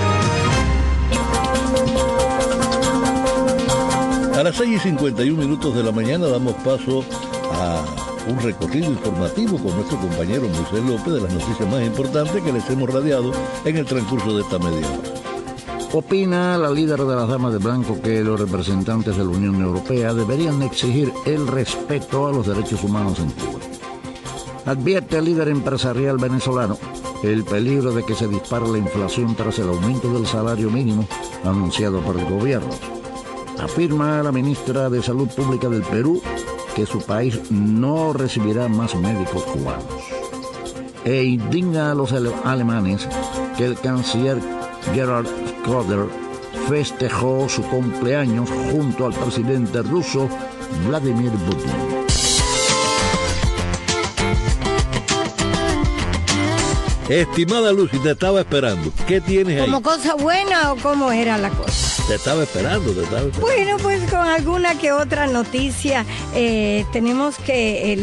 A las 6:51 de la mañana damos paso a un recorrido informativo con nuestro compañero Moisés López de las noticias más importantes que les hemos radiado en el transcurso de esta media hora. Opina la líder de las Damas de Blanco que los representantes de la Unión Europea deberían exigir el respeto a los derechos humanos en Cuba. Advierte el líder empresarial venezolano el peligro de que se dispare la inflación tras el aumento del salario mínimo anunciado por el gobierno. Afirma la ministra de Salud Pública del Perú que su país no recibirá más médicos cubanos. E indigna a los alemanes que el canciller Gerhard Schröder festejó su cumpleaños junto al presidente ruso Vladimir Putin. Estimada Lucy, te estaba esperando. ¿Qué tienes ahí? ¿Como cosa buena o cómo era la cosa? Te estaba esperando. Bueno, pues con alguna que otra noticia. Tenemos que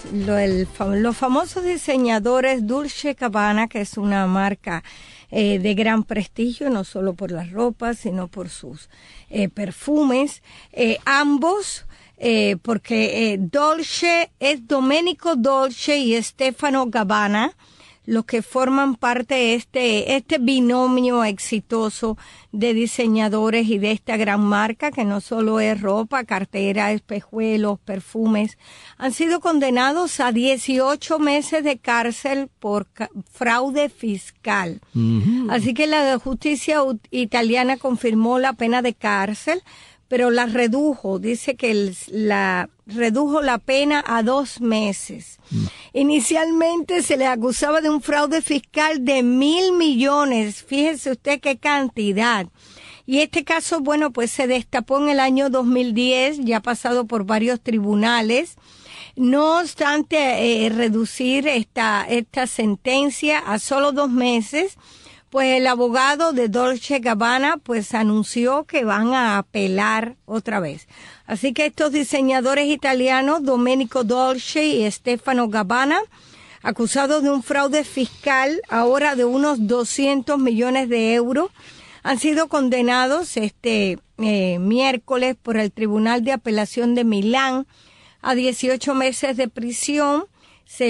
los famosos diseñadores Dolce & Gabbana, que es una marca de gran prestigio, no solo por las ropas, sino por sus perfumes. Ambos, porque Dolce es Domenico Dolce y Stefano Gabbana, los que forman parte de este binomio exitoso de diseñadores y de esta gran marca, que no solo es ropa, cartera, espejuelos, perfumes, han sido condenados a 18 meses de cárcel por fraude fiscal. Uh-huh. Así que la justicia italiana confirmó la pena de cárcel, pero la redujo, dice que redujo la pena a 2 meses. Inicialmente se le acusaba de un fraude fiscal de 1.000 millones, fíjese usted qué cantidad. Y este caso, bueno, pues se destapó en el año 2010, ya ha pasado por varios tribunales. No obstante, reducir esta sentencia a solo 2 meses, pues el abogado de Dolce & Gabbana pues anunció que van a apelar otra vez. Así que estos diseñadores italianos, Domenico Dolce y Stefano Gabbana, acusados de un fraude fiscal ahora de unos 200 millones de euros, han sido condenados este miércoles por el Tribunal de Apelación de Milán a 18 meses de prisión. Se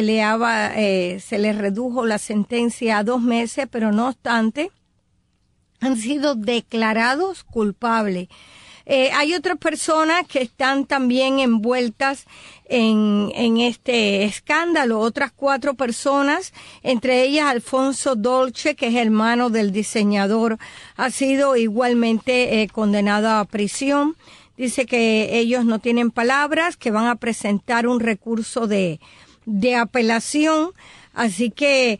le redujo la sentencia a 2 meses, pero no obstante, han sido declarados culpables. Hay otras personas que están también envueltas en este escándalo, otras 4 personas, entre ellas Alfonso Dolce, que es hermano del diseñador, ha sido igualmente condenado a prisión. Dice que ellos no tienen palabras, que van a presentar un recurso de apelación. Así que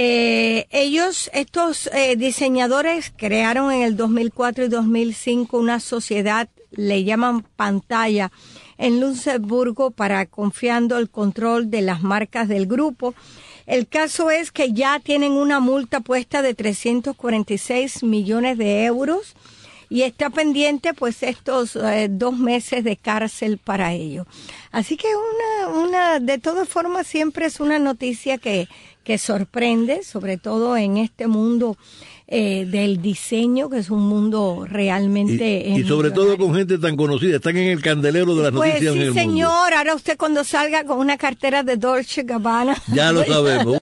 estos diseñadores crearon en el 2004 y 2005 una sociedad, le llaman Pantalla, en Luxemburgo para confiando el control de las marcas del grupo. El caso es que ya tienen una multa puesta de 346 millones de euros y está pendiente pues estos 2 meses de cárcel para ellos. Así que de todas formas siempre es una noticia que sorprende, sobre todo en este mundo del diseño, que es un mundo realmente... Y sobre todo con gente tan conocida, están en el candelero de las noticias en el mundo. Pues sí, señor, ahora usted cuando salga con una cartera de Dolce & Gabbana... Ya lo sabemos.